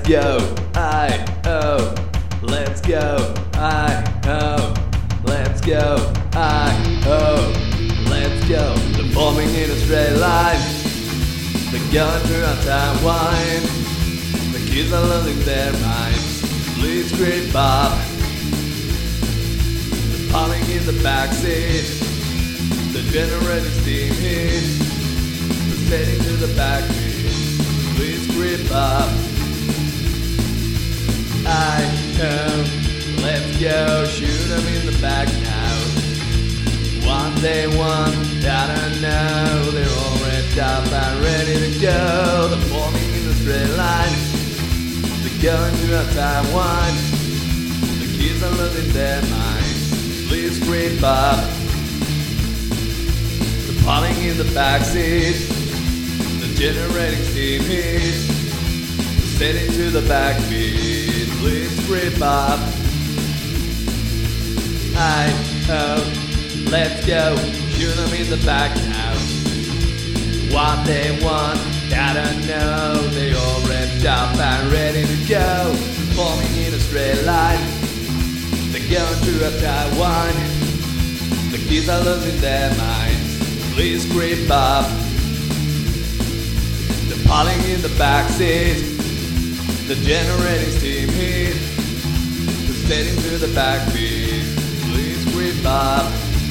go, I-oh, let's go, I-oh, let's go, I-oh, let's go. They're forming in a straight line, they're going through our timeline. The kids are losing their minds, please scream Bob. They're falling in the backseat, they're generating steam heat. They're heading to the backbeat, please grip up. I-oh, let's go, shoot 'em in the back now. One day one, I don't know. They're all wrapped up and ready to go. They're forming in a straight line, they're going through our timeline. The kids are losing their minds, please grip up. They're falling in the backseat, generating steam heat, setting to the backbeat, please grip up. I-oh, let's go, shoot 'em in the back now. What they want, I don't know. They all wrapped up and ready to go. Forming in a straight line, they're going through a Taiwan. The kids are losing their minds, please grip up. Falling in the backseat, they're generating steam heat. They're setting to the backbeat, please grip up.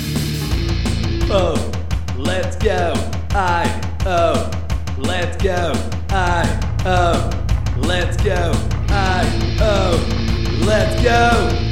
Oh, let's go, I-oh, let's go, I-oh, let's go, I-oh, let's go.